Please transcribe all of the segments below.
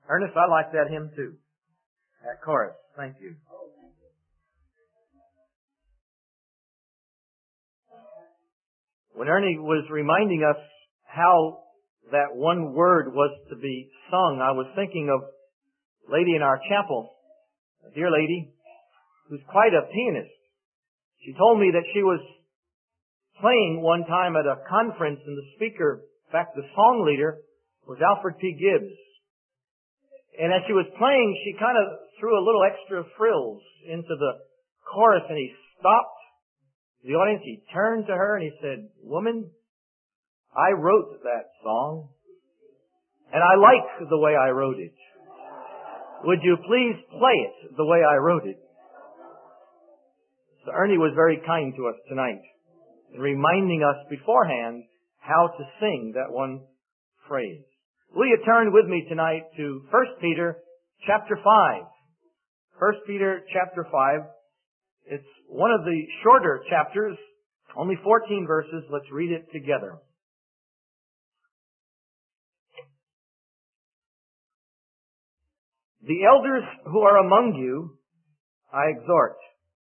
Ernest, I like that hymn too. That chorus. Thank you. When Ernie was reminding us how that one word was to be sung, I was thinking of a lady in our chapel, a dear lady, who's quite a pianist. She told me that she was playing one time at a conference and the speaker, in fact the song leader, was Alfred P. Gibbs. And as she was playing, she kind of threw a little extra frills into the chorus, and he stopped the audience. He turned to her and he said, "Woman, I wrote that song, and I like the way I wrote it. Would you please play it the way I wrote it?" So Ernie was very kind to us tonight in reminding us beforehand how to sing that one phrase. Will you turn with me tonight to 1 Peter chapter 5. 1 Peter chapter 5. It's one of the shorter chapters, only 14 verses. Let's read it together. "The elders who are among you, I exhort.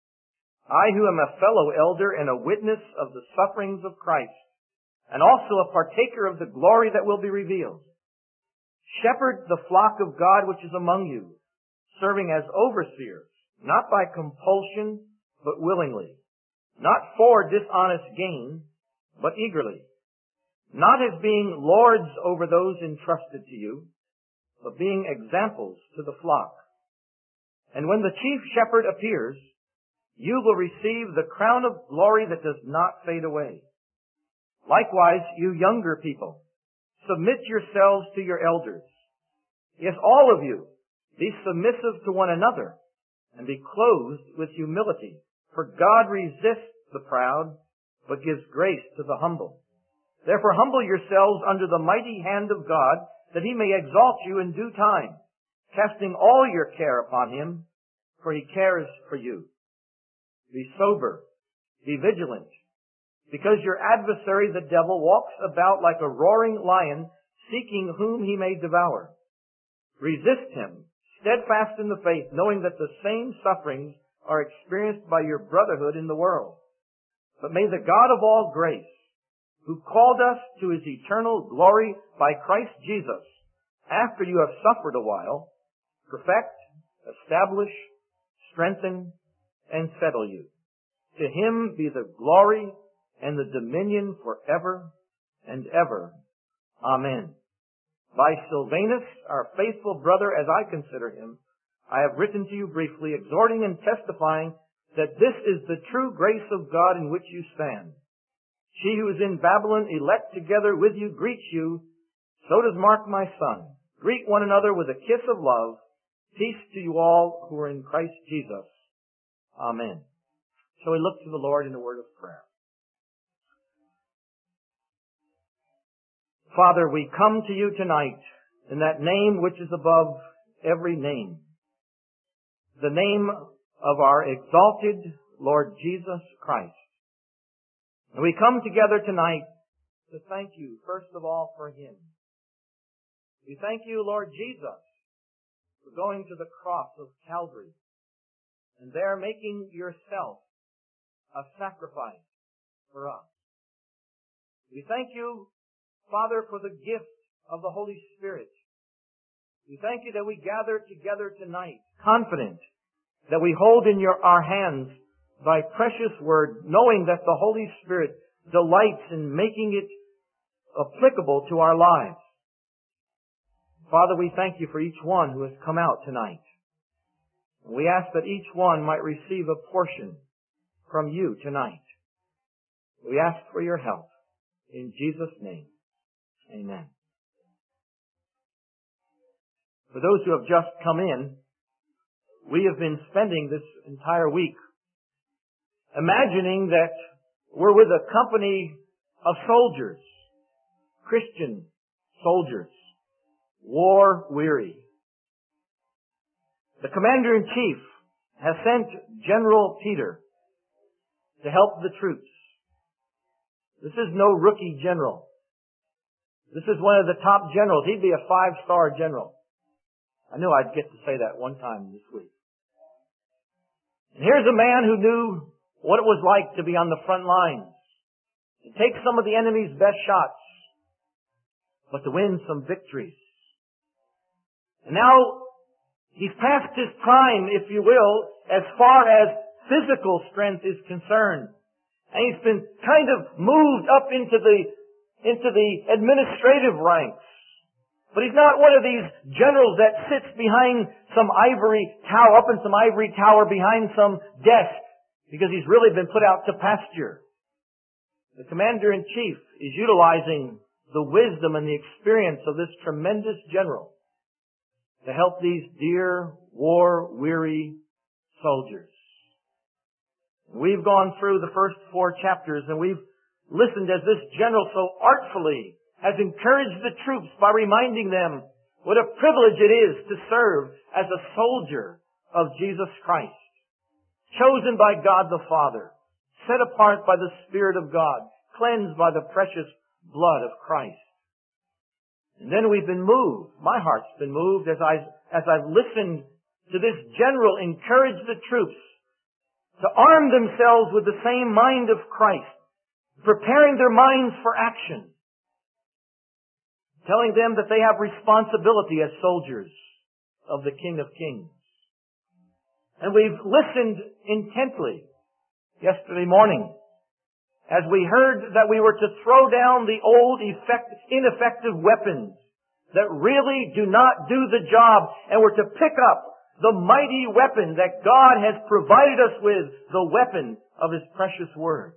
I who am a fellow elder and a witness of the sufferings of Christ, and also a partaker of the glory that will be revealed. Shepherd the flock of God which is among you, serving as overseers, not by compulsion, but willingly, not for dishonest gain, but eagerly, not as being lords over those entrusted to you, but being examples to the flock. And when the chief shepherd appears, you will receive the crown of glory that does not fade away. Likewise, you younger people, submit yourselves to your elders. Yes, all of you, be submissive to one another, and be clothed with humility. For God resists the proud, but gives grace to the humble. Therefore humble yourselves under the mighty hand of God, that He may exalt you in due time, casting all your care upon Him, for He cares for you. Be sober, be vigilant, because your adversary the devil walks about like a roaring lion, seeking whom he may devour. Resist him, steadfast in the faith, knowing that the same sufferings are experienced by your brotherhood in the world. But may the God of all grace, who called us to His eternal glory by Christ Jesus, after you have suffered a while, perfect, establish, strengthen, and settle you. To Him be the glory and the dominion forever and ever. Amen. By Silvanus, our faithful brother, as I consider him, I have written to you briefly, exhorting and testifying that this is the true grace of God in which you stand. She who is in Babylon, elect together with you, greets you. So does Mark, my son. Greet one another with a kiss of love. Peace to you all who are in Christ Jesus. Amen. Shall we look to the Lord in a word of prayer? Father, we come to you tonight in that name which is above every name, the name of our exalted Lord Jesus Christ. And we come together tonight to thank you, first of all, for Him. We thank you, Lord Jesus, for going to the cross of Calvary and there making yourself a sacrifice for us. We thank you, Father, for the gift of the Holy Spirit. We thank you that we gather together tonight, confident that we hold in our hands Thy precious word, knowing that the Holy Spirit delights in making it applicable to our lives. Father, we thank you for each one who has come out tonight. We ask that each one might receive a portion from you tonight. We ask for your help. In Jesus' name, amen. For those who have just come in, we have been spending this entire week imagining that we're with a company of soldiers, Christian soldiers, war-weary. The Commander-in-Chief has sent General Peter to help the troops. This is no rookie general. This is one of the top generals. He'd be a 5-star general. I knew I'd get to say that one time this week. And here's a man who knew what it was like to be on the front lines, to take some of the enemy's best shots, but to win some victories. And now, he's past his prime, if you will, as far as physical strength is concerned. And he's been kind of moved up into the administrative ranks. But he's not one of these generals that sits behind some ivory tower, up in some ivory tower behind some desk, because he's really been put out to pasture. The commander-in-chief is utilizing the wisdom and the experience of this tremendous general to help these dear, war-weary soldiers. We've gone through the first 4 chapters, and we've listened as this general so artfully has encouraged the troops by reminding them what a privilege it is to serve as a soldier of Jesus Christ, chosen by God the Father, set apart by the Spirit of God, cleansed by the precious blood of Christ. And then we've been moved. My heart's been moved as I've listened to this general encourage the troops to arm themselves with the same mind of Christ, preparing their minds for action, telling them that they have responsibility as soldiers of the King of Kings. And we've listened intently yesterday morning as we heard that we were to throw down the old, ineffective weapons that really do not do the job, and we're to pick up the mighty weapon that God has provided us with, the weapon of His precious Word.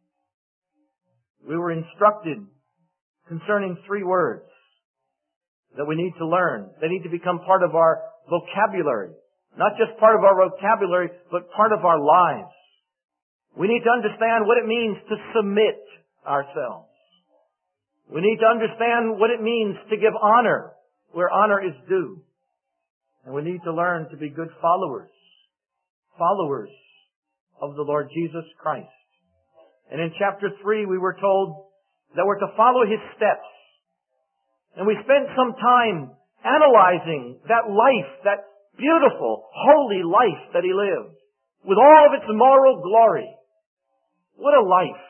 We were instructed concerning 3 words that we need to learn. They need to become part of our vocabulary. Not just part of our vocabulary, but part of our lives. We need to understand what it means to submit ourselves. We need to understand what it means to give honor where honor is due. And we need to learn to be good followers of the Lord Jesus Christ. And in chapter 3 we were told that we're to follow His steps. And we spent some time analyzing that life, that beautiful, holy life that He lived, with all of its moral glory. What a life.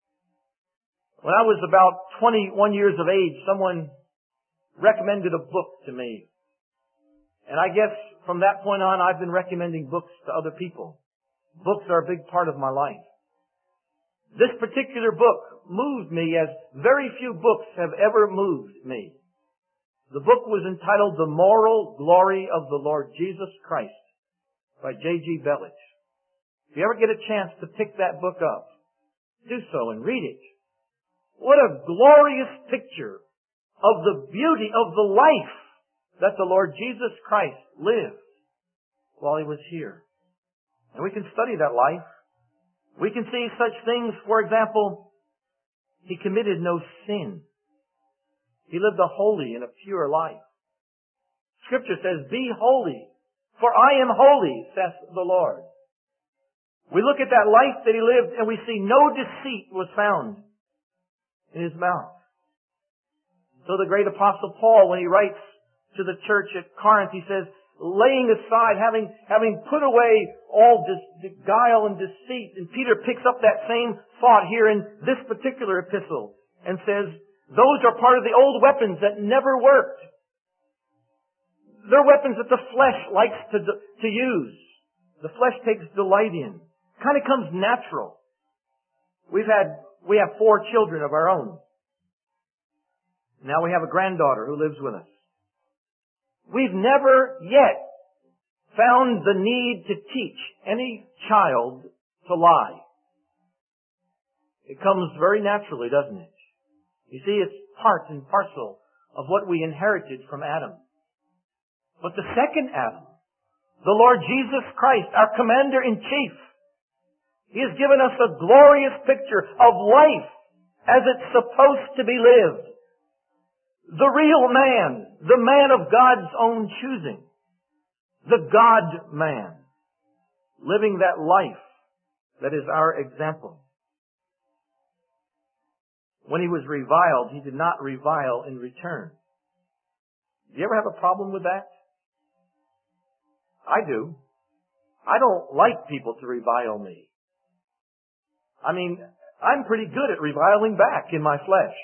When I was about 21 years of age, someone recommended a book to me. And I guess from that point on, I've been recommending books to other people. Books are a big part of my life. This particular book moved me as very few books have ever moved me. The book was entitled The Moral Glory of the Lord Jesus Christ by J.G. Bellich. If you ever get a chance to pick that book up, do so and read it. What a glorious picture of the beauty of the life that the Lord Jesus Christ lived while He was here. And we can study that life. We can see such things, for example, He committed no sin. He lived a holy and a pure life. Scripture says, "Be holy, for I am holy, saith the Lord." We look at that life that He lived and we see no deceit was found in His mouth. So the great Apostle Paul, when he writes to the church at Corinth, he says, laying aside, having put away all this guile and deceit. And Peter picks up that same thought here in this particular epistle and says, those are part of the old weapons that never worked. They're weapons that the flesh likes to use. The flesh takes delight in. Kind of comes natural. We have 4 children of our own. Now we have a granddaughter who lives with us. We've never yet found the need to teach any child to lie. It comes very naturally, doesn't it? You see, it's part and parcel of what we inherited from Adam. But the second Adam, the Lord Jesus Christ, our Commander-in-Chief, He has given us a glorious picture of life as it's supposed to be lived. The real man, the man of God's own choosing, the God-man, living that life that is our example. When He was reviled, He did not revile in return. Do you ever have a problem with that? I do. I don't like people to revile me. I mean, I'm pretty good at reviling back in my flesh.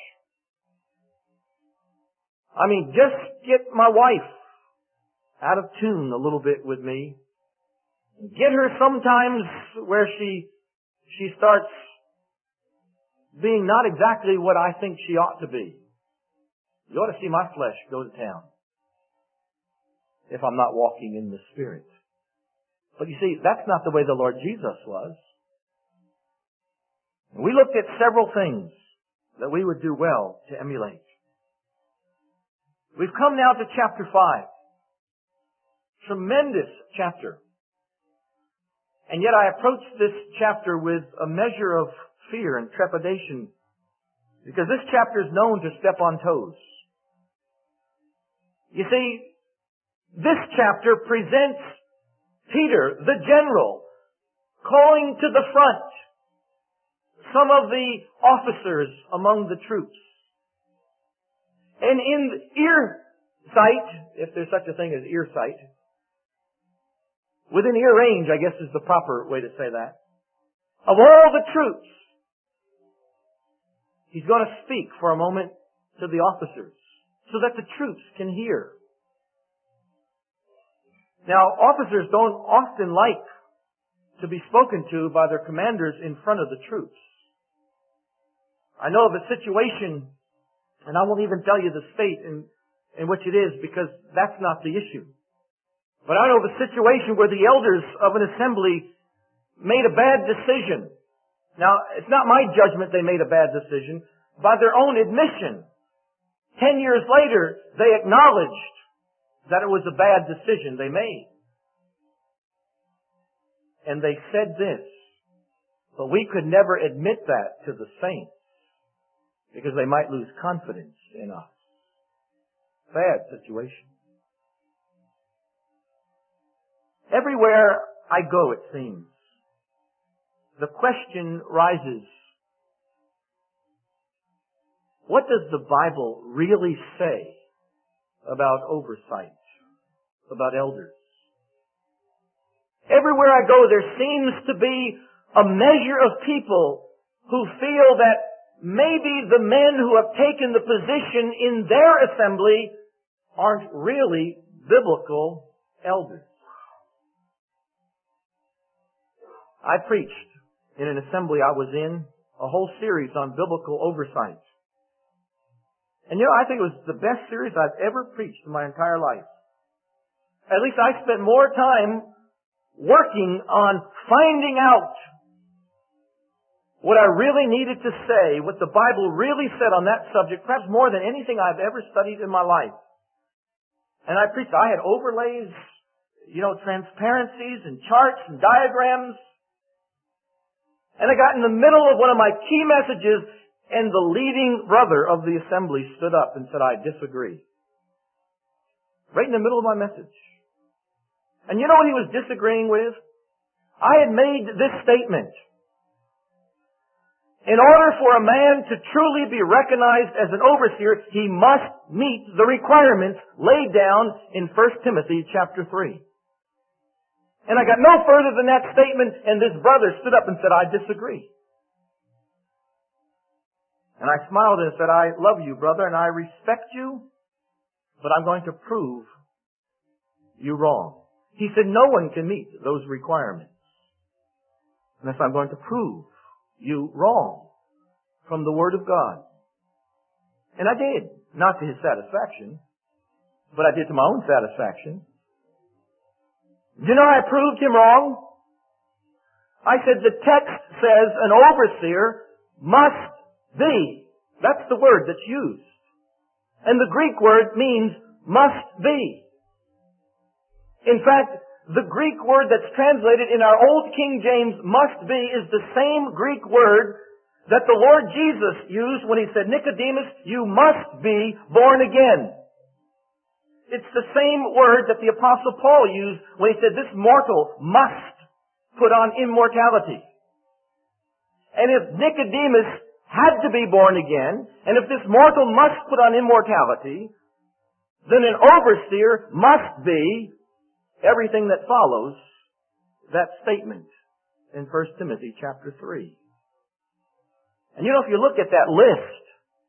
I mean, just get my wife out of tune a little bit with me. Get her sometimes where she starts being not exactly what I think she ought to be. You ought to see my flesh go to town if I'm not walking in the Spirit. But you see, that's not the way the Lord Jesus was. We looked at several things that we would do well to emulate. We've come now to chapter 5. Tremendous chapter. And yet I approach this chapter with a measure of fear and trepidation because this chapter is known to step on toes. You see, this chapter presents Peter, the general, calling to the front some of the officers among the troops. And in ear sight, if there's such a thing as ear sight, within ear range, I guess is the proper way to say that, of all the troops, he's going to speak for a moment to the officers so that the troops can hear. Now, officers don't often like to be spoken to by their commanders in front of the troops. I know of a situation, and I won't even tell you the state in which it is because that's not the issue. But I know of a situation where the elders of an assembly made a bad decision. Now, it's not my judgment they made a bad decision. By their own admission, 10 years later, they acknowledged that it was a bad decision they made. And they said this, but we could never admit that to the saints because they might lose confidence in us. Bad situation. Everywhere I go, it seems, the question rises, what does the Bible really say about oversight, about elders? Everywhere I go, there seems to be a measure of people who feel that maybe the men who have taken the position in their assembly aren't really biblical elders. I preached in an assembly I was in a whole series on biblical oversight. And you know, I think it was the best series I've ever preached in my entire life. At least I spent more time working on finding out what I really needed to say, what the Bible really said on that subject, perhaps more than anything I've ever studied in my life. And I preached, I had overlays, transparencies and charts and diagrams. And I got in the middle of one of my key messages, and the leading brother of the assembly stood up and said, I disagree. Right in the middle of my message. And you know what he was disagreeing with? I had made this statement. In order for a man to truly be recognized as an overseer, he must meet the requirements laid down in 1 Timothy chapter 3. And I got no further than that statement, and this brother stood up and said, I disagree. And I smiled and said, I love you, brother, and I respect you, but I'm going to prove you wrong. He said, no one can meet those requirements unless I'm going to prove you wrong from the Word of God. And I did, not to his satisfaction, but I did to my own satisfaction. You know, I proved him wrong. I said the text says an overseer must be. That's the word that's used. And the Greek word means must be. In fact, the Greek word that's translated in our Old King James, must be, is the same Greek word that the Lord Jesus used when he said, Nicodemus, you must be born again. It's the same word that the Apostle Paul used when he said, this mortal must put on immortality. And if Nicodemus had to be born again, and if this mortal must put on immortality, then an overseer must be everything that follows that statement in 1 Timothy chapter 3. And if you look at that list,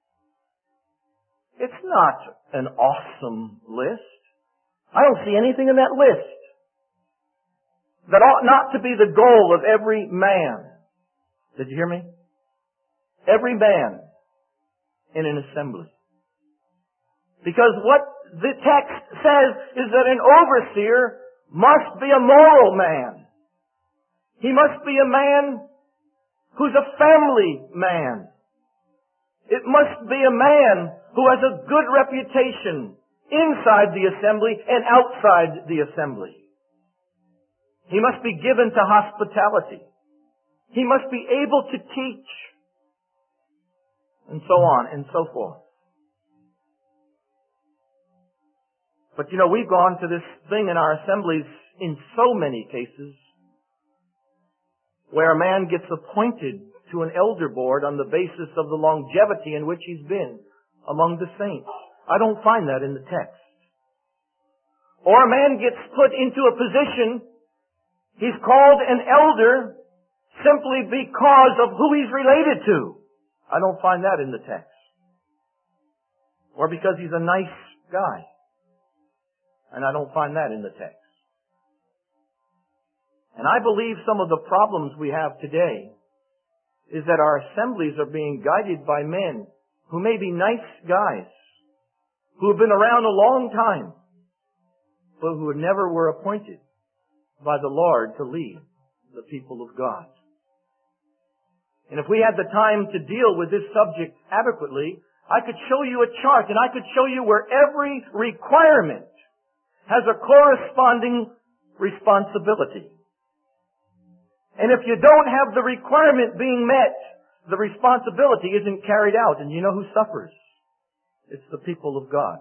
it's not an awesome list. I don't see anything in that list that ought not to be the goal of every man. Did you hear me? Every man in an assembly. Because what the text says is that an overseer must be a moral man. He must be a man who's a family man. It must be a man who has a good reputation inside the assembly and outside the assembly. He must be given to hospitality. He must be able to teach. And so on and so forth. But we've gone to this thing in our assemblies in so many cases where a man gets appointed to an elder board on the basis of the longevity in which he's been among the saints. I don't find that in the text. Or a man gets put into a position, he's called an elder simply because of who he's related to. I don't find that in the text. Or because he's a nice guy. And I don't find that in the text. And I believe some of the problems we have today is that our assemblies are being guided by men who may be nice guys, who have been around a long time, but who never were appointed by the Lord to lead the people of God. And if we had the time to deal with this subject adequately, I could show you a chart and I could show you where every requirement has a corresponding responsibility. And if you don't have the requirement being met, the responsibility isn't carried out. And you know who suffers? It's the people of God.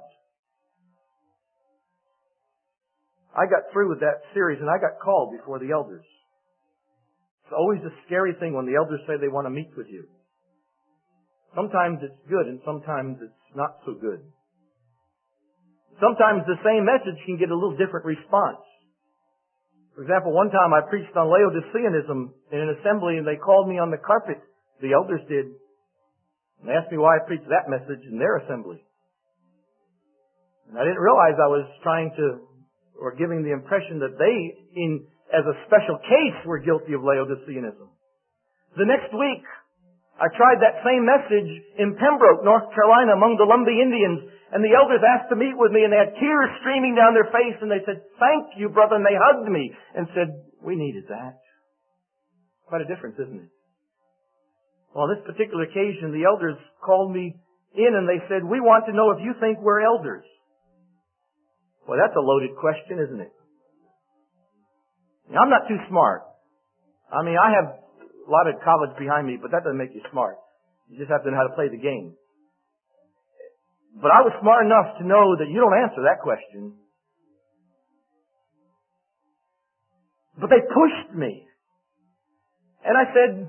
I got through with that series and I got called before the elders. It's always a scary thing when the elders say they want to meet with you. Sometimes it's good and sometimes it's not so good. Sometimes the same message can get a little different response. For example, one time I preached on Laodiceanism in an assembly and they called me on the carpet. The elders did. And they asked me why I preached that message in their assembly. And I didn't realize I was trying to, or giving the impression that they, as a special case, were guilty of Laodiceanism. The next week, I tried that same message in Pembroke, North Carolina, among the Lumbee Indians. And the elders asked to meet with me, and they had tears streaming down their face, and they said, "Thank you, brother," and they hugged me and said, "We needed that." Quite a difference, isn't it? Well, on this particular occasion, the elders called me in, and they said, "We want to know if you think we're elders." Well, that's a loaded question, isn't it? Now, I'm not too smart. I mean, I have a lot of college behind me, but that doesn't make you smart. You just have to know how to play the game. But I was smart enough to know that you don't answer that question. But they pushed me. And I said,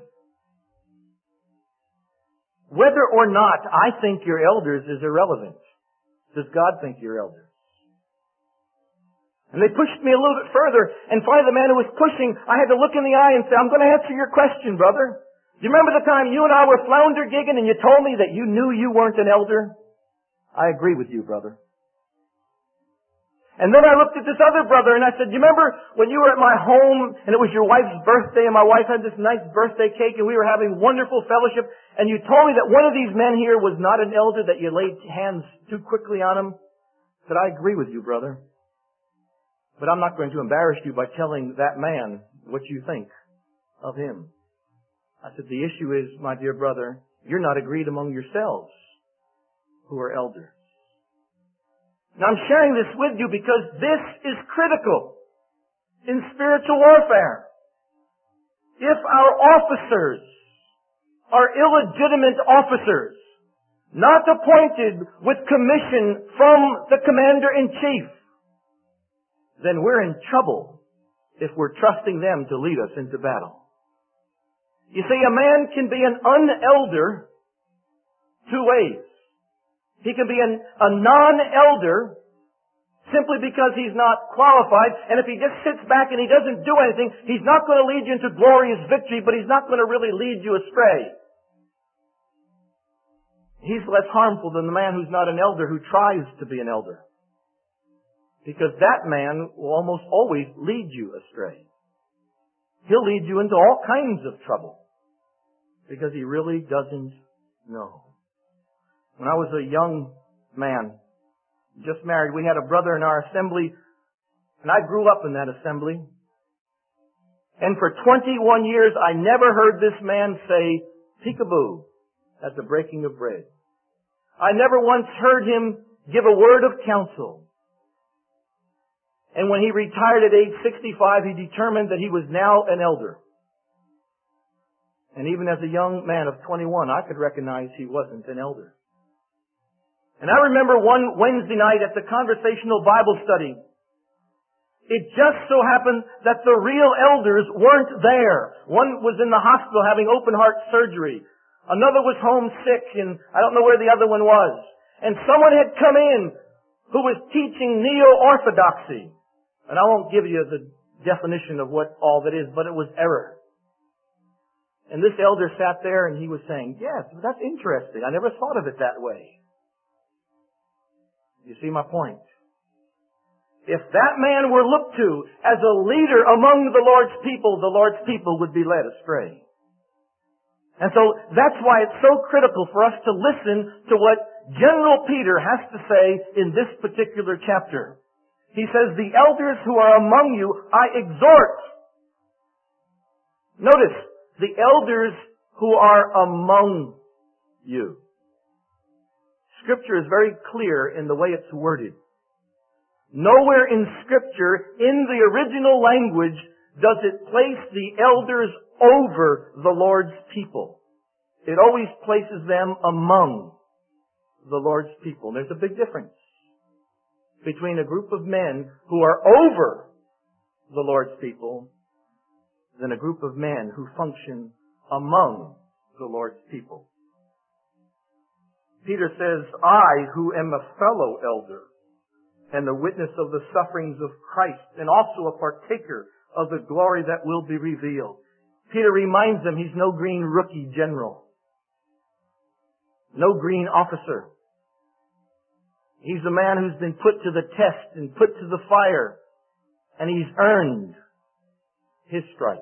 whether or not I think you're elders is irrelevant. Does God think you're elders? And they pushed me a little bit further, and finally the man who was pushing, I had to look in the eye and say, "I'm going to answer your question, brother. Do you remember the time you and I were flounder gigging and you told me that you knew you weren't an elder?" "I agree with you, brother." And then I looked at this other brother and I said, "You remember when you were at my home and it was your wife's birthday and my wife had this nice birthday cake and we were having wonderful fellowship and you told me that one of these men here was not an elder, that you laid hands too quickly on him?" I said, "I agree with you, brother. But I'm not going to embarrass you by telling that man what you think of him." I said, "The issue is, my dear brother, you're not agreed among yourselves who are elders." Now I'm sharing this with you because this is critical in spiritual warfare. If our officers are illegitimate officers, not appointed with commission from the commander-in-chief, then we're in trouble if we're trusting them to lead us into battle. You see, a man can be an unelder two ways. He can be a non-elder simply because he's not qualified. And if he just sits back and he doesn't do anything, he's not going to lead you into glorious victory, but he's not going to really lead you astray. He's less harmful than the man who's not an elder who tries to be an elder. Because that man will almost always lead you astray. He'll lead you into all kinds of trouble. Because he really doesn't know. When I was a young man, just married, we had a brother in our assembly, and I grew up in that assembly. And for 21 years, I never heard this man say, peekaboo, at the breaking of bread. I never once heard him give a word of counsel. And when he retired at age 65, he determined that he was now an elder. And even as a young man of 21, I could recognize he wasn't an elder. And I remember one Wednesday night at the conversational Bible study, it just so happened that the real elders weren't there. One was in the hospital having open heart surgery. Another was home sick, and I don't know where the other one was. And someone had come in who was teaching neo-orthodoxy. And I won't give you the definition of what all that is, but it was error. And this elder sat there and he was saying, yes, that's interesting. I never thought of it that way. You see my point? If that man were looked to as a leader among the Lord's people would be led astray. And so that's why it's so critical for us to listen to what General Peter has to say in this particular chapter. He says, the elders who are among you, I exhort. Notice, the elders who are among you. Scripture is very clear in the way it's worded. Nowhere in Scripture, in the original language, does it place the elders over the Lord's people. It always places them among the Lord's people. And there's a big difference between a group of men who are over the Lord's people than a group of men who function among the Lord's people. Peter says, I, who am a fellow elder and the witness of the sufferings of Christ and also a partaker of the glory that will be revealed. Peter reminds them he's no green rookie general. No green officer. He's a man who's been put to the test and put to the fire, and he's earned his stripes.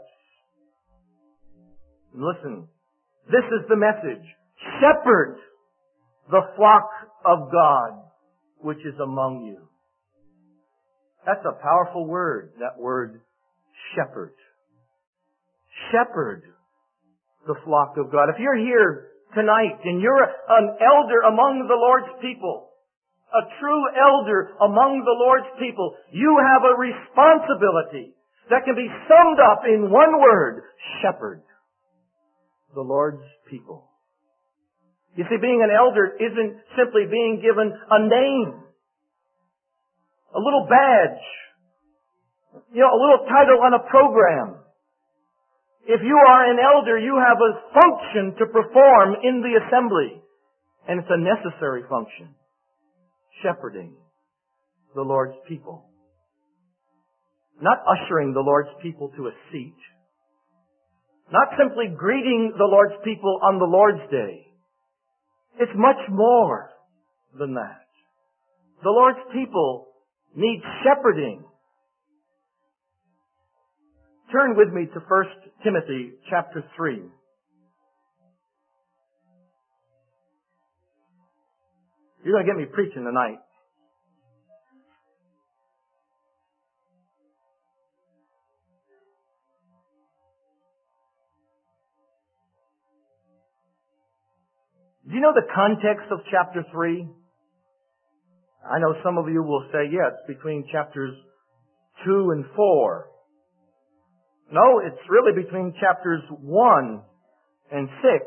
And listen, this is the message. Shepherd the flock of God which is among you. That's a powerful word, that word shepherd. Shepherd the flock of God. If you're here tonight and you're an elder among the Lord's people, a true elder among the Lord's people, you have a responsibility that can be summed up in one word: shepherd the Lord's people. You see, being an elder isn't simply being given a name, a little badge, a little title on a program. If you are an elder, you have a function to perform in the assembly, and it's a necessary function. Shepherding the Lord's people. Not ushering the Lord's people to a seat. Not simply greeting the Lord's people on the Lord's Day. It's much more than that. The Lord's people need shepherding. Turn with me to 1 Timothy chapter 3. You're going to get me preaching tonight. Do you know the context of chapter 3? I know some of you will say, yeah, it's between chapters 2 and 4. No, it's really between chapters 1 and 6.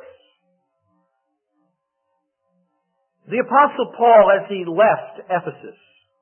The Apostle Paul, as he left Ephesus,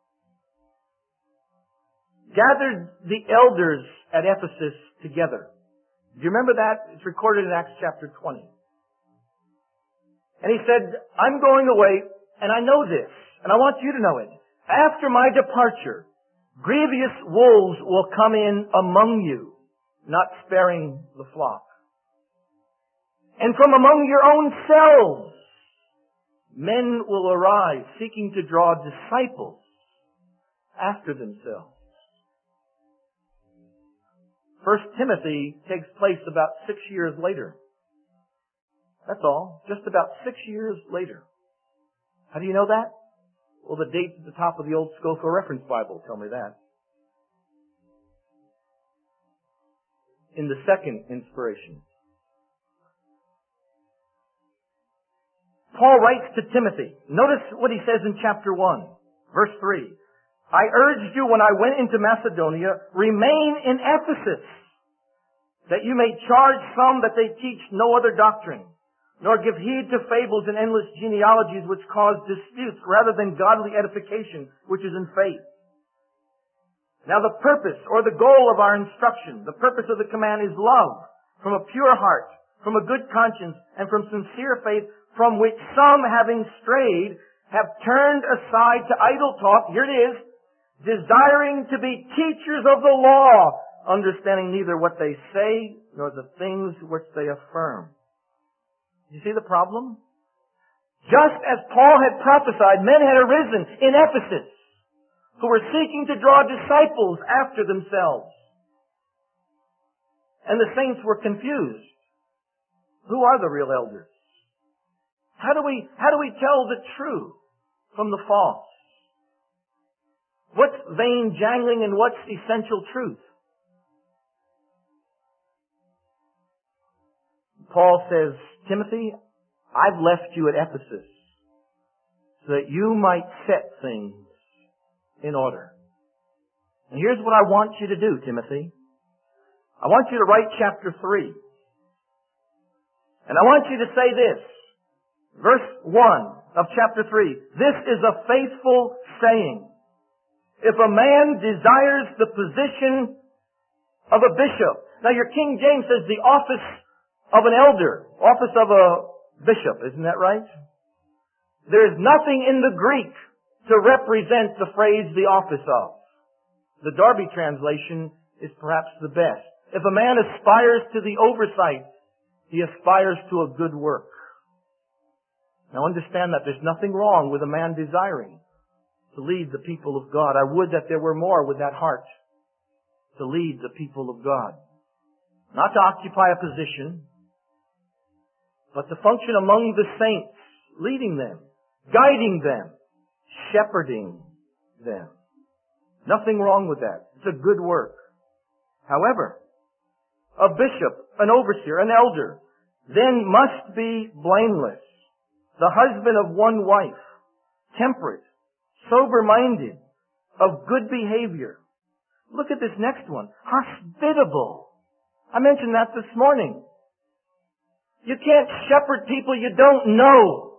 gathered the elders at Ephesus together. Do you remember that? It's recorded in Acts chapter 20. And he said, I'm going away, and I know this, and I want you to know it. After my departure, grievous wolves will come in among you, not sparing the flock. And from among your own selves, men will arise, seeking to draw disciples after themselves. 1 Timothy takes place about 6 years later. That's all. Just about 6 years later. How do you know that? Well, the dates at the top of the old Scofield Reference Bible tell me that. In the second inspiration, Paul writes to Timothy. Notice what he says in chapter 1, verse 3. I urged you when I went into Macedonia, remain in Ephesus, that you may charge some that they teach no other doctrine, nor give heed to fables and endless genealogies which cause disputes, rather than godly edification, which is in faith. Now the purpose or the goal of our instruction, the purpose of the command is love, from a pure heart, from a good conscience, and from sincere faith, from which some, having strayed, have turned aside to idle talk, here it is, desiring to be teachers of the law, understanding neither what they say nor the things which they affirm. You see the problem? Just as Paul had prophesied, men had arisen in Ephesus who were seeking to draw disciples after themselves. And the saints were confused. Who are the real elders? How do we tell the true from the false? What's vain jangling and what's essential truth? Paul says, Timothy, I've left you at Ephesus so that you might set things in order. And here's what I want you to do, Timothy. I want you to write chapter 3. And I want you to say this. Verse 1 of chapter 3. This is a faithful saying. If a man desires the position of a bishop. Now your King James says the office of an elder. Office of a bishop. Isn't that right? There is nothing in the Greek to represent the phrase the office of. The Darby translation is perhaps the best. If a man aspires to the oversight, he aspires to a good work. Now understand that there's nothing wrong with a man desiring to lead the people of God. I would that there were more with that heart to lead the people of God. Not to occupy a position, but to function among the saints, leading them, guiding them, shepherding them. Nothing wrong with that. It's a good work. However, a bishop, an overseer, an elder, then must be blameless, the husband of one wife, temperate, sober-minded, of good behavior. Look at this next one. Hospitable. I mentioned that this morning. You can't shepherd people you don't know.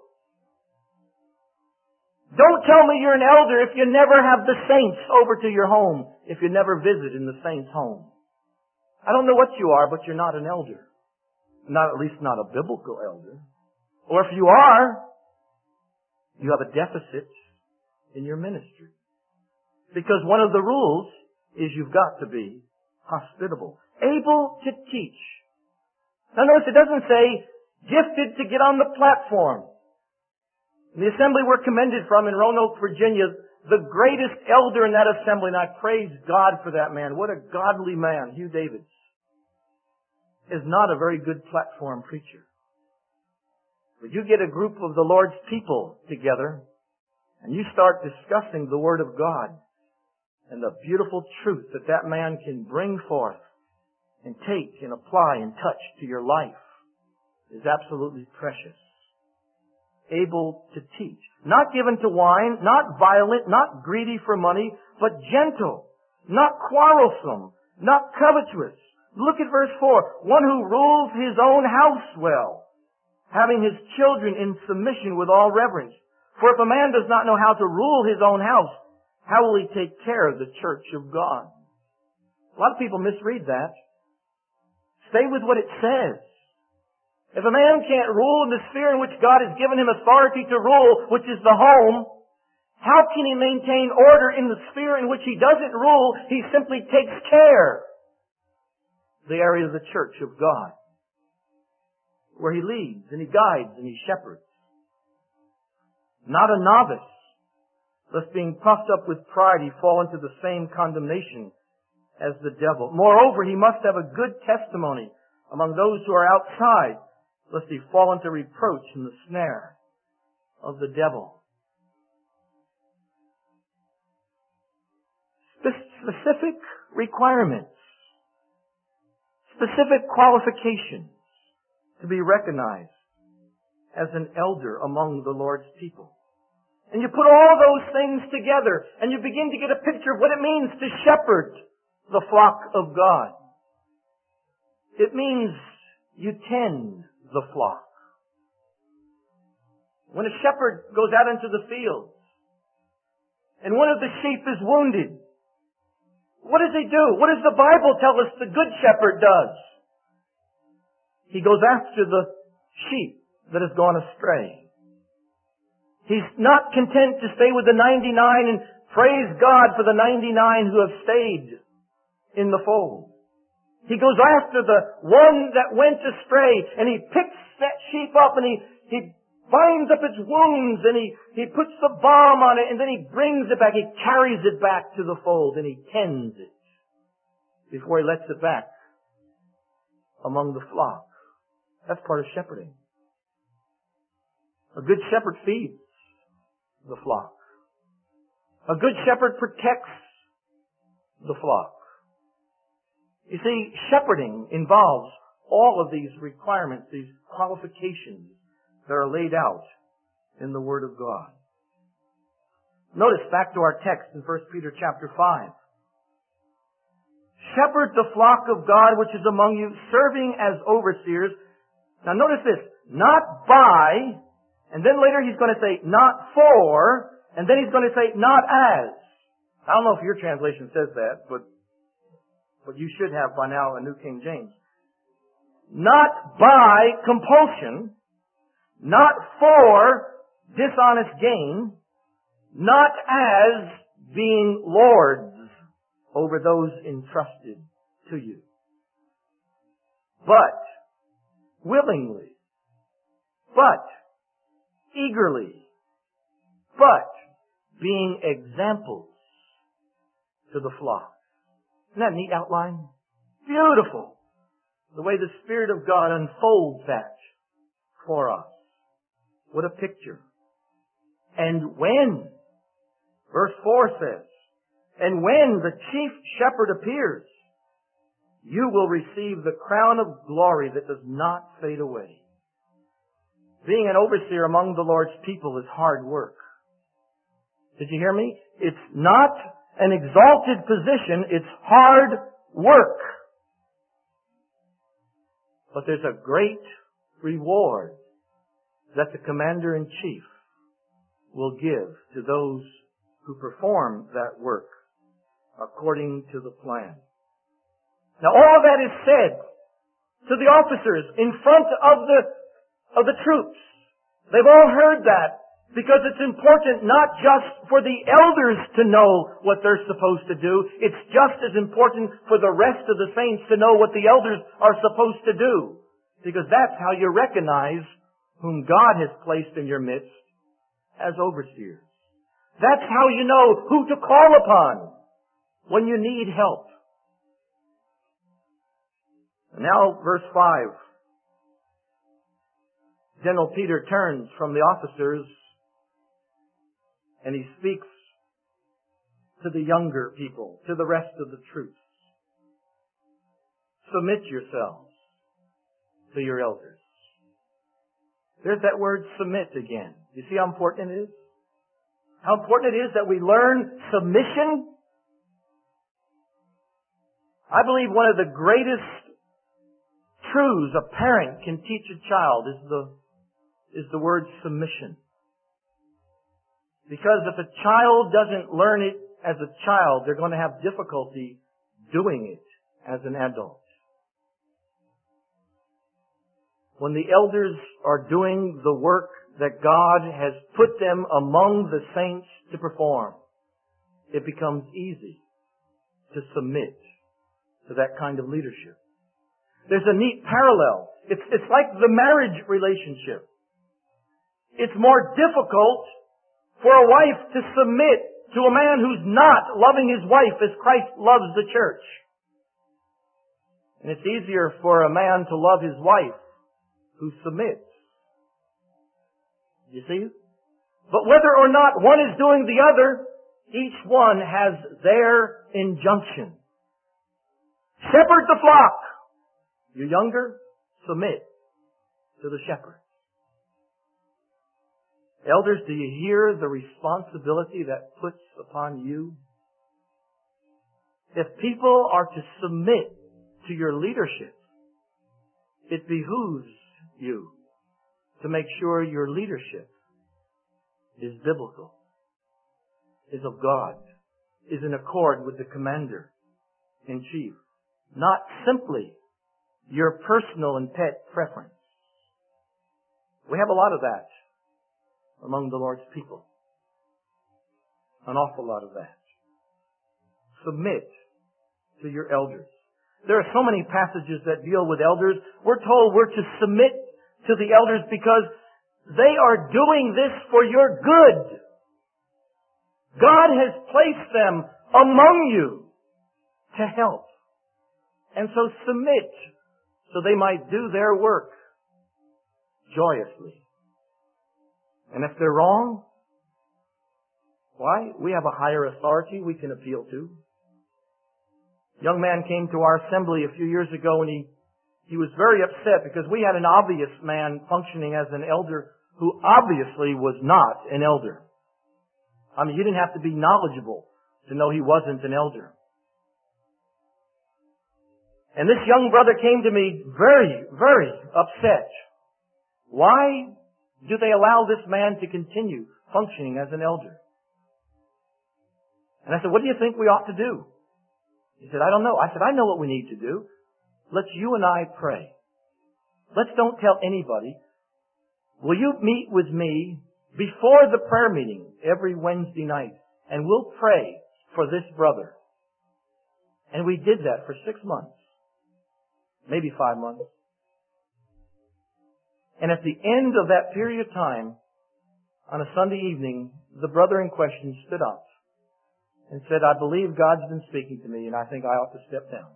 Don't tell me you're an elder if you never have the saints over to your home, if you never visit in the saints' home. I don't know what you are, but you're not an elder. Not, at least not a biblical elder. Or if you are, you have a deficit in your ministry. Because one of the rules is you've got to be hospitable. Able to teach. Now notice it doesn't say gifted to get on the platform. In the assembly we're commended from in Roanoke, Virginia, the greatest elder in that assembly, and I praise God for that man. What a godly man, Hugh Davids, is not a very good platform preacher. But you get a group of the Lord's people together, and you start discussing the Word of God and the beautiful truth that that man can bring forth and take and apply and touch to your life is absolutely precious. Able to teach. Not given to wine, not violent, not greedy for money, but gentle, not quarrelsome, not covetous. Look at verse 4. One who rules his own house well, having his children in submission with all reverence. For if a man does not know how to rule his own house, how will he take care of the church of God? A lot of people misread that. Stay with what it says. If a man can't rule in the sphere in which God has given him authority to rule, which is the home, How can he maintain order in the sphere in which he doesn't rule? He simply takes care. The area of the church of God, where he leads and he guides and he shepherds. Not a novice, lest being puffed up with pride he fall into the same condemnation as the devil. Moreover, he must have a good testimony among those who are outside, lest he fall into reproach in the snare of the devil. Specific requirements, specific qualifications to be recognized as an elder among the Lord's people. And you put all those things together and you begin to get a picture of what it means to shepherd the flock of God. It means you tend the flock. When a shepherd goes out into the fields and one of the sheep is wounded, what does he do? What does the Bible tell us the good shepherd does? He goes after the sheep that has gone astray. He's not content to stay with the 99 and praise God for the 99 who have stayed in the fold. He goes after the one that went astray and he picks that sheep up and he binds up its wounds and he puts the balm on it and then he brings it back. He carries it back to the fold and he tends it before he lets it back among the flock. That's part of shepherding. A good shepherd feeds the flock. A good shepherd protects the flock. You see, shepherding involves all of these requirements, these qualifications that are laid out in the Word of God. Notice back to our text in 1 Peter chapter 5. Shepherd the flock of God which is among you, serving as overseers. Now notice this, not by, and then later he's going to say not for, and then he's going to say not as. I don't know if your translation says that, but you should have by now a New King James. Not by compulsion, not for dishonest gain, not as being lords over those entrusted to you, but willingly, but eagerly, but being examples to the flock. Isn't that a neat outline? Beautiful. The way the Spirit of God unfolds that for us. What a picture. And when, verse 4 says, and when the chief shepherd appears, you will receive the crown of glory that does not fade away. Being an overseer among the Lord's people is hard work. Did you hear me? It's not an exalted position, it's hard work. But there's a great reward that the commander-in-chief will give to those who perform that work according to the plan. Now all that is said to the officers in front of the troops. They've all heard that because it's important not just for the elders to know what they're supposed to do. It's just as important for the rest of the saints to know what the elders are supposed to do. Because that's how you recognize whom God has placed in your midst as overseers. That's how you know who to call upon when you need help. Now, verse 5. General Peter turns from the officers and he speaks to the younger people, to the rest of the troops. Submit yourselves to your elders. There's that word submit again. You see how important it is? How important it is that we learn submission? I believe one of the greatest truths a parent can teach a child is the word submission. Because if a child doesn't learn it as a child, they're going to have difficulty doing it as an adult. When the elders are doing the work that God has put them among the saints to perform, it becomes easy to submit to that kind of leadership. There's a neat parallel. It's like the marriage relationship. It's more difficult for a wife to submit to a man who's not loving his wife as Christ loves the church. And it's easier for a man to love his wife who submits. You see? But whether or not one is doing the other, each one has their injunction. Shepherd the flock. You're younger, submit to the shepherd. Elders, do you hear the responsibility that puts upon you? If people are to submit to your leadership, it behooves you to make sure your leadership is biblical, is of God, is in accord with the commander-in-chief, not simply your personal and pet preference. We have a lot of that among the Lord's people. An awful lot of that. Submit to your elders. There are so many passages that deal with elders. We're told we're to submit to the elders because they are doing this for your good. God has placed them among you to help. And so submit so they might do their work joyously. And if they're wrong, why? We have a higher authority we can appeal to. A young man came to our assembly a few years ago and he was very upset because we had an obvious man functioning as an elder who obviously was not an elder. I mean, you didn't have to be knowledgeable to know he wasn't an elder. And this young brother came to me very, very upset. Why do they allow this man to continue functioning as an elder? And I said, what do you think we ought to do? He said, I don't know. I said, I know what we need to do. Let's you and I pray. Let's don't tell anybody. Will you meet with me before the prayer meeting every Wednesday night? And we'll pray for this brother. And we did that for 6 months. Maybe 5 months. And at the end of that period of time, on a Sunday evening, the brother in question stood up and said, I believe God's been speaking to me and I think I ought to step down.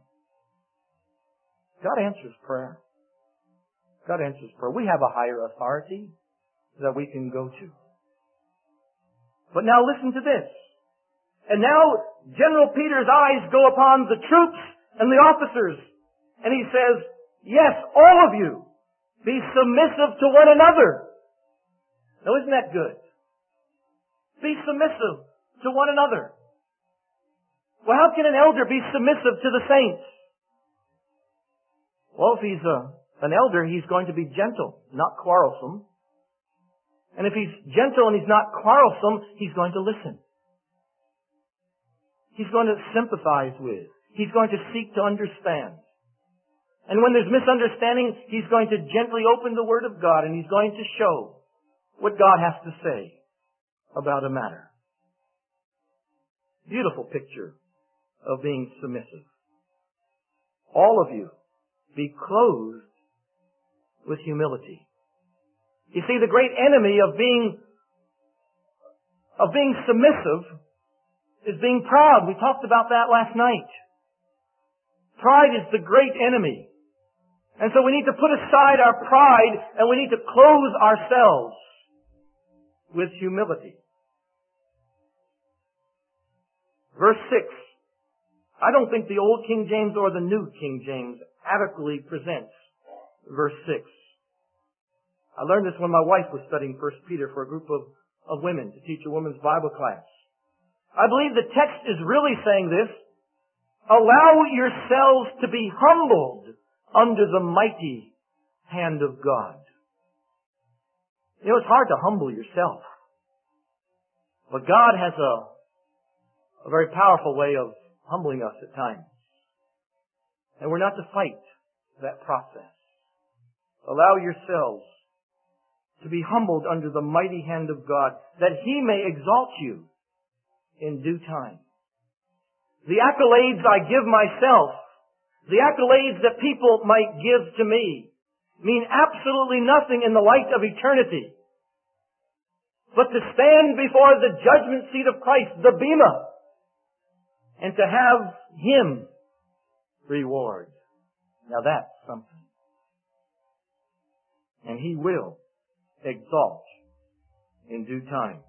God answers prayer. God answers prayer. We have a higher authority that we can go to. But now listen to this. And now General Peter's eyes go upon the troops and the officers. And he says, yes, all of you, be submissive to one another. Now isn't that good? Be submissive to one another. Well, how can an elder be submissive to the saints? Well, if he's an elder, he's going to be gentle, not quarrelsome. And if he's gentle and he's not quarrelsome, he's going to listen. He's going to sympathize with. He's going to seek to understand. And when there's misunderstanding, he's going to gently open the Word of God and he's going to show what God has to say about a matter. Beautiful picture of being submissive. All of you, be clothed with humility. You see, the great enemy of being submissive is being proud. We talked about that last night. Pride is the great enemy. And so we need to put aside our pride and we need to clothe ourselves with humility. Verse 6. I don't think the Old King James or the New King James adequately presents verse 6. I learned this when my wife was studying 1 Peter for a group of women to teach a women's Bible class. I believe the text is really saying this. Allow yourselves to be humbled under the mighty hand of God. You know, it's hard to humble yourself. But God has a very powerful way of humbling us at times. And we're not to fight that process. Allow yourselves to be humbled under the mighty hand of God, that He may exalt you in due time. The accolades I give myself, the accolades that people might give to me, mean absolutely nothing in the light of eternity. But to stand before the judgment seat of Christ, the Bema, and to have Him reward. Now that's something. And He will exalt in due time.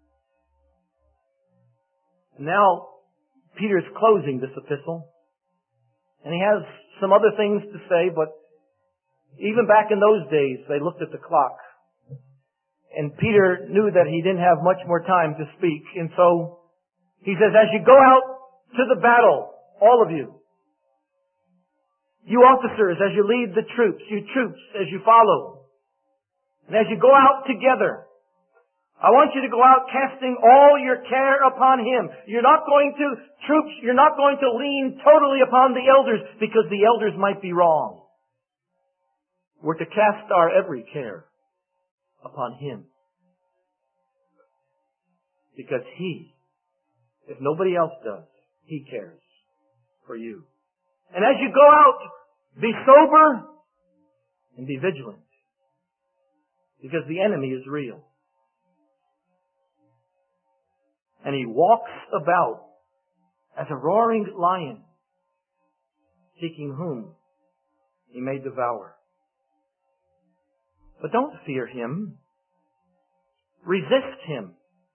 Now, Peter's closing this epistle, and he has some other things to say, but even back in those days, they looked at the clock. And Peter knew that he didn't have much more time to speak. And so he says, as you go out to the battle, all of you, you officers, as you lead the troops, you troops, as you follow, and as you go out together, I want you to go out casting all your care upon Him. You're not going to lean totally upon the elders, because the elders might be wrong. We're to cast our every care upon Him. Because He, if nobody else does, He cares for you. And as you go out, be sober and be vigilant. Because the enemy is real. And he walks about as a roaring lion, seeking whom he may devour. But don't fear him. Resist him.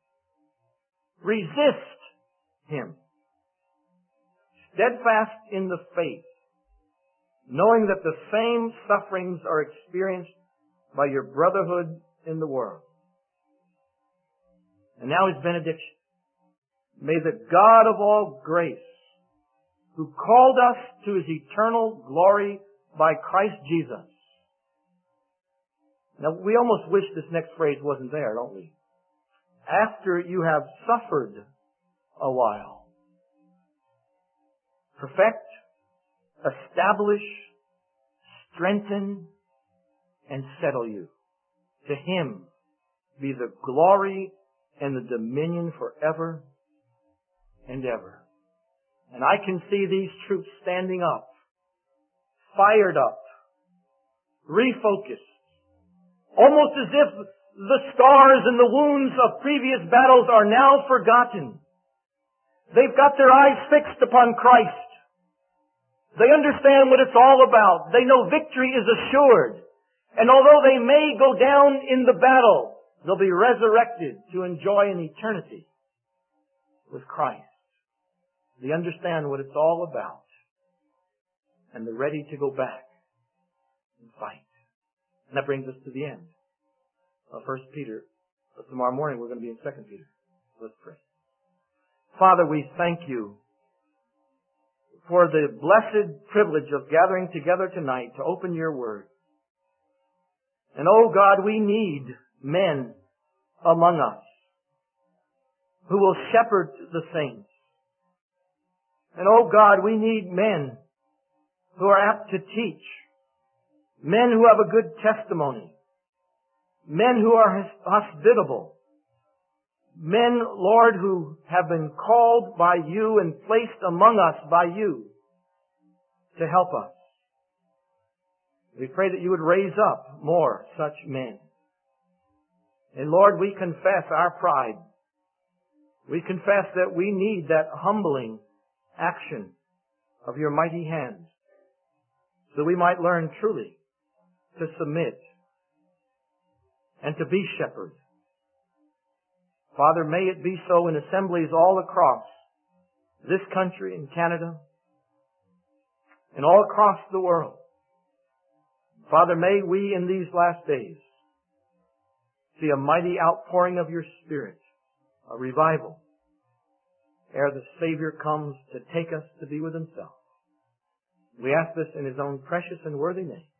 Resist him. Steadfast in the faith, knowing that the same sufferings are experienced by your brotherhood in the world. And now his benediction. May the God of all grace, who called us to His eternal glory by Christ Jesus. Now, we almost wish this next phrase wasn't there, don't we? After you have suffered a while, perfect, establish, strengthen, and settle you. To Him be the glory and the dominion forever and ever. And I can see these troops standing up, fired up, refocused, almost as if the scars and the wounds of previous battles are now forgotten. They've got their eyes fixed upon Christ. They understand what it's all about. They know victory is assured. And although they may go down in the battle, they'll be resurrected to enjoy an eternity with Christ. They understand what it's all about. And they're ready to go back and fight. And that brings us to the end of 1 Peter. But tomorrow morning we're going to be in 2 Peter. Let's pray. Father, we thank You for the blessed privilege of gathering together tonight to open Your Word. And oh God, we need men among us who will shepherd the saints. And oh God, we need men who are apt to teach, men who have a good testimony, men who are hospitable, men, Lord, who have been called by You and placed among us by You to help us. We pray that You would raise up more such men. And Lord, we confess our pride. We confess that we need that humbling action of Your mighty hands, so we might learn truly to submit and to be shepherds. Father, may it be so in assemblies all across this country and Canada and all across the world. Father, may we in these last days see a mighty outpouring of Your Spirit, a revival, ere the Savior comes to take us to be with Himself. We ask this in His own precious and worthy name.